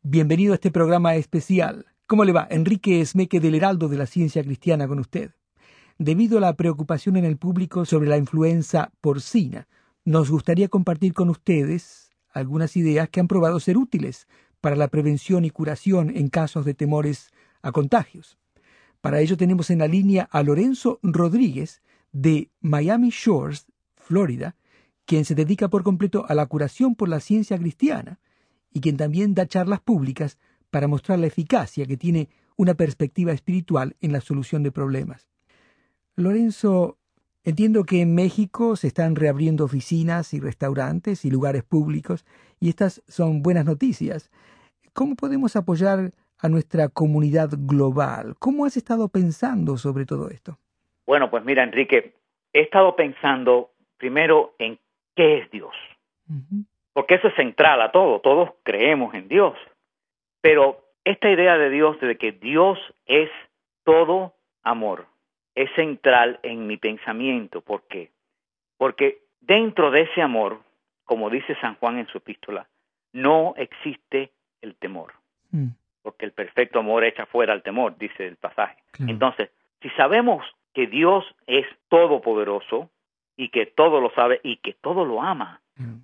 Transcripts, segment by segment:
Bienvenido a este programa especial. ¿Cómo le va? Enrique Esmeque del Heraldo de la Ciencia Cristiana con usted. Debido a la preocupación en el público sobre la influenza porcina, nos gustaría compartir con ustedes algunas ideas que han probado ser útiles para la prevención y curación en casos de temores a contagios. Para ello tenemos en la línea a Lorenzo Rodríguez de Miami Shores, Florida, quien se dedica por completo a la curación por la ciencia cristiana y quien también da charlas públicas para mostrar la eficacia que tiene una perspectiva espiritual en la solución de problemas. Lorenzo, entiendo que en México se están reabriendo oficinas y restaurantes y lugares públicos, y estas son buenas noticias. ¿Cómo podemos apoyar a nuestra comunidad global? ¿Cómo has estado pensando sobre todo esto? Bueno, pues mira, Enrique, he estado pensando primero en qué es Dios. Uh-huh. Porque eso es central a todo. Todos creemos en Dios. Pero esta idea de Dios, de que Dios es todo amor, es central en mi pensamiento. ¿Por qué? Porque dentro de ese amor, como dice San Juan en su epístola, no existe el temor. Porque el perfecto amor echa fuera el temor, dice el pasaje. Claro. Entonces, si sabemos que Dios es todopoderoso y que todo lo sabe y que todo lo ama,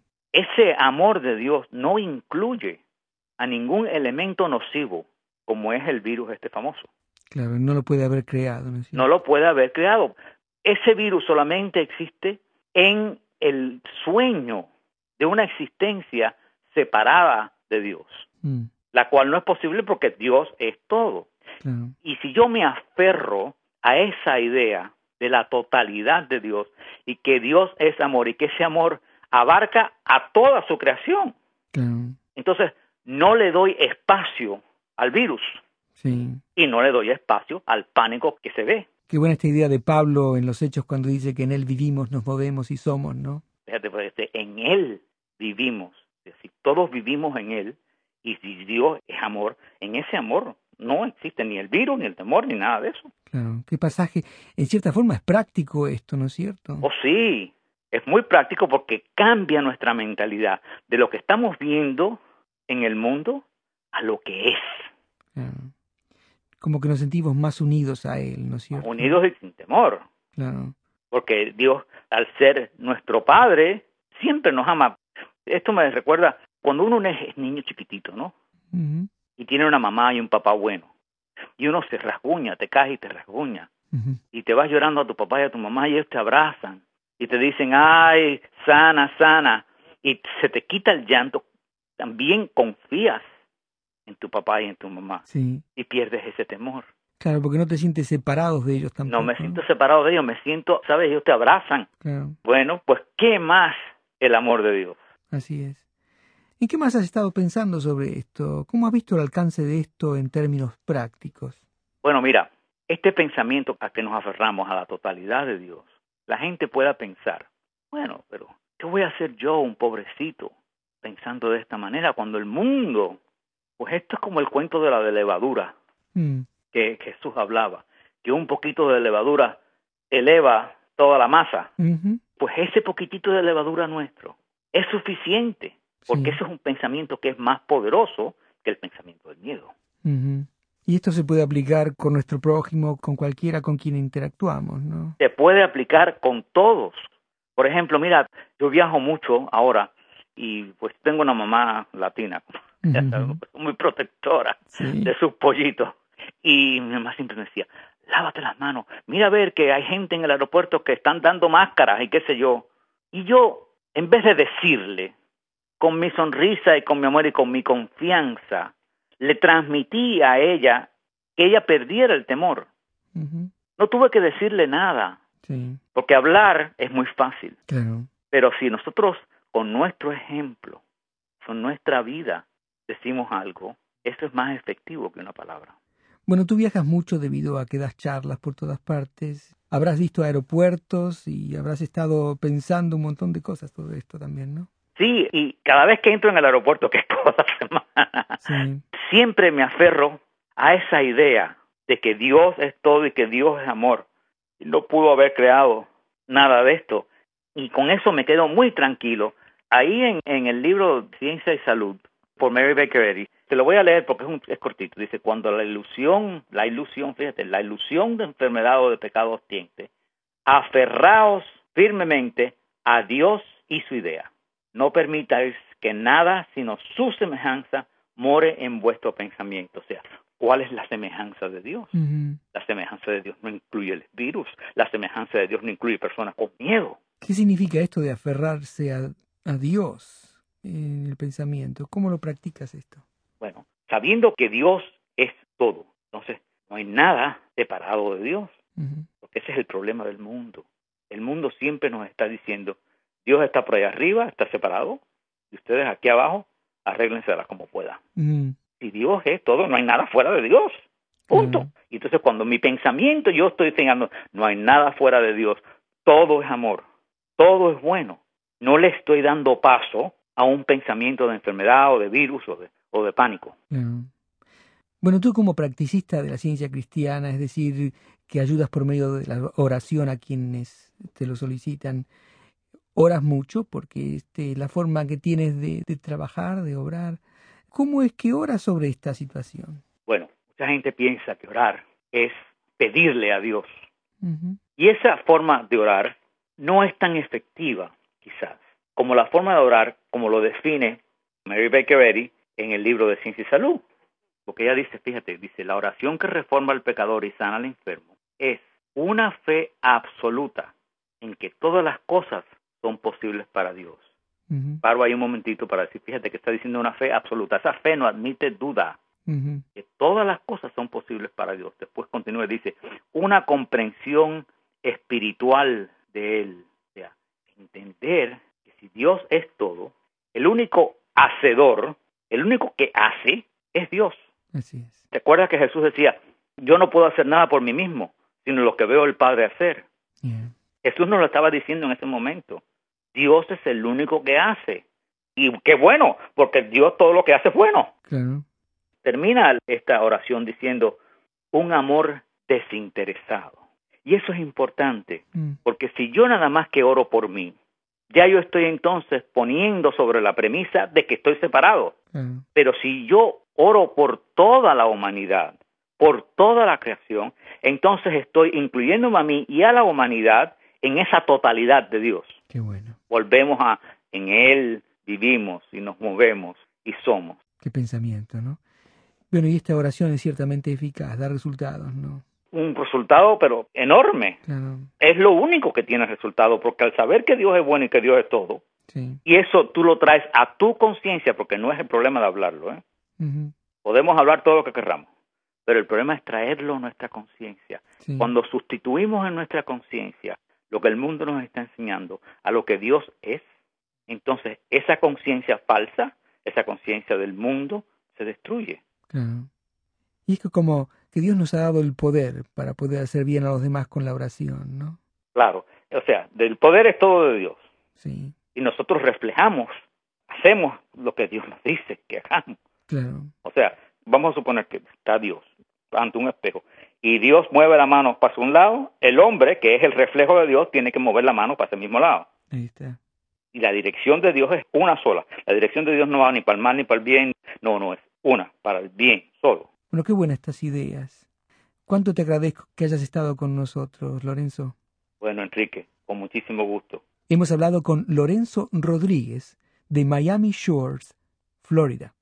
ese amor de Dios no incluye a ningún elemento nocivo como es el virus famoso. Claro, no lo puede haber creado. No lo puede haber creado. Ese virus solamente existe en el sueño de una existencia separada de Dios, la cual no es posible porque Dios es todo. Claro. Y si yo me aferro a esa idea de la totalidad de Dios y que Dios es amor y que ese amor abarca a toda su creación, entonces no le doy espacio al virus. Sí. Y no le doy espacio al pánico que se ve. Qué buena esta idea de Pablo en los Hechos cuando dice que en Él vivimos, nos movemos y somos, ¿no? Fíjate, pues, en Él vivimos. Es decir, todos vivimos en Él, y si Dios es amor, en ese amor no existe ni el virus, ni el temor, ni nada de eso. Claro, qué pasaje. En cierta forma es práctico esto, ¿no es cierto? Oh, sí, es muy práctico porque cambia nuestra mentalidad de lo que estamos viendo en el mundo a lo que es. Claro. Como que nos sentimos más unidos a Él, ¿no es cierto? Unidos y sin temor. Claro. Porque Dios, al ser nuestro Padre, siempre nos ama. Esto me recuerda cuando uno es niño chiquitito, ¿no? Uh-huh. Y tiene una mamá y un papá bueno. Y uno se rasguña, te caes y te rasguña. Uh-huh. Y te vas llorando a tu papá y a tu mamá y ellos te abrazan. Y te dicen, ay, sana, sana. Y se te quita el llanto. También confías en tu papá y en tu mamá. Sí. Y pierdes ese temor. Claro, porque no te sientes separados de ellos tampoco. No me siento separado de ellos, me siento, ¿sabes? Ellos te abrazan. Claro. Bueno, pues, ¿qué más el amor de Dios? Así es. ¿Y qué más has estado pensando sobre esto? ¿Cómo has visto el alcance de esto en términos prácticos? Bueno, mira, este pensamiento a que nos aferramos a la totalidad de Dios, la gente pueda pensar, bueno, pero ¿qué voy a hacer yo, un pobrecito, pensando de esta manera cuando el mundo, pues esto es como el cuento de la levadura que Jesús hablaba, que un poquito de levadura eleva toda la masa. Uh-huh. Pues ese poquitito de levadura nuestro es suficiente, porque eso es un pensamiento que es más poderoso que el pensamiento del miedo. Uh-huh. Y esto se puede aplicar con nuestro prójimo, con cualquiera con quien interactuamos, ¿no? Se puede aplicar con todos. Por ejemplo, mira, yo viajo mucho ahora y pues tengo una mamá latina, uh-huh. muy protectora de sus pollitos. Y mi mamá siempre me decía, lávate las manos, mira a ver que hay gente en el aeropuerto que están dando máscaras y qué sé yo. Y yo, en vez de decirle, con mi sonrisa y con mi amor y con mi confianza, le transmití a ella que ella perdiera el temor. Uh-huh. No tuve que decirle nada, porque hablar es muy fácil. Claro. Pero si nosotros, con nuestro ejemplo, con nuestra vida, decimos algo, eso es más efectivo que una palabra. Bueno, tú viajas mucho debido a que das charlas por todas partes. Habrás visto aeropuertos y habrás estado pensando un montón de cosas sobre esto también, ¿no? Sí, y cada vez que entro en el aeropuerto, que es toda la semana, siempre me aferro a esa idea de que Dios es todo y que Dios es amor. Y no pudo haber creado nada de esto. Y con eso me quedo muy tranquilo. Ahí en el libro Ciencia y Salud, por Mary Baker Eddy, Te lo voy a leer porque es cortito. Dice, cuando la ilusión, fíjate, la ilusión de enfermedad o de pecado os tiente, aferraos firmemente a Dios y su idea. No permitáis que nada sino su semejanza more en vuestro pensamiento. O sea, ¿cuál es la semejanza de Dios? Uh-huh. La semejanza de Dios no incluye el virus. La semejanza de Dios no incluye personas con miedo. ¿Qué significa esto de aferrarse a Dios en el pensamiento? ¿Cómo lo practicas esto? Bueno, sabiendo que Dios es todo, entonces no hay nada separado de Dios. Uh-huh. Porque ese es el problema del mundo. El mundo siempre nos está diciendo, Dios está por allá arriba, está separado, y ustedes aquí abajo, arréglensela como puedan. Uh-huh. Si Dios es todo, no hay nada fuera de Dios. Punto. Uh-huh. Y entonces cuando mi pensamiento yo estoy enseñando, no hay nada fuera de Dios, todo es amor, todo es bueno. No le estoy dando paso a un pensamiento de enfermedad o de virus o de pánico. Uh-huh. Bueno, tú como practicista de la ciencia cristiana, es decir, que ayudas por medio de la oración a quienes te lo solicitan, oras mucho porque la forma que tienes de trabajar, de obrar. ¿Cómo es que oras sobre esta situación? Bueno, mucha gente piensa que orar es pedirle a Dios. Uh-huh. Y esa forma de orar no es tan efectiva, quizás, como la forma de orar, como lo define Mary Baker Eddy en el libro de Ciencia y Salud. Porque ella dice, fíjate, dice, la oración que reforma al pecador y sana al enfermo es una fe absoluta en que todas las cosas son posibles para Dios. Uh-huh. Paro ahí un momentito para decir, fíjate que está diciendo una fe absoluta. Esa fe no admite duda. Uh-huh. Que todas las cosas son posibles para Dios. Después continúa y dice, una comprensión espiritual de Él. O sea, entender que si Dios es todo, el único hacedor, el único que hace, es Dios. Así es. ¿Te acuerdas que Jesús decía, yo no puedo hacer nada por mí mismo, sino lo que veo el Padre hacer? Yeah. Jesús nos lo estaba diciendo en ese momento. Dios es el único que hace. Y qué bueno, porque Dios todo lo que hace es bueno. Claro. Termina esta oración diciendo, un amor desinteresado. Y eso es importante, porque si yo nada más que oro por mí, ya yo estoy entonces poniendo sobre la premisa de que estoy separado. Pero si yo oro por toda la humanidad, por toda la creación, entonces estoy incluyéndome a mí y a la humanidad en esa totalidad de Dios. Qué bueno. Volvemos en Él vivimos y nos movemos y somos. Qué pensamiento, ¿no? Bueno, y esta oración es ciertamente eficaz, da resultados, ¿no? Un resultado, pero enorme. Claro. Es lo único que tiene resultado, porque al saber que Dios es bueno y que Dios es todo, sí. Y eso tú lo traes a tu conciencia, porque no es el problema de hablarlo, ¿eh? Uh-huh. Podemos hablar todo lo que querramos, pero el problema es traerlo a nuestra conciencia. Sí. Cuando sustituimos en nuestra conciencia lo que el mundo nos está enseñando a lo que Dios es, entonces esa conciencia falsa, esa conciencia del mundo, se destruye. Claro. Y es que como que Dios nos ha dado el poder para poder hacer bien a los demás con la oración, ¿no? Claro, o sea, del poder es todo de Dios. Sí. Y nosotros reflejamos, hacemos lo que Dios nos dice que hagamos. Claro. O sea, vamos a suponer que está Dios ante un espejo y Dios mueve la mano para un lado, el hombre, que es el reflejo de Dios, tiene que mover la mano para ese mismo lado. Ahí está. Y la dirección de Dios es una sola. La dirección de Dios no va ni para el mal ni para el bien. No, es una, para el bien, solo. Bueno, qué buenas estas ideas. ¿Cuánto te agradezco que hayas estado con nosotros, Lorenzo? Bueno, Enrique, con muchísimo gusto. Hemos hablado con Lorenzo Rodríguez de Miami Shores, Florida.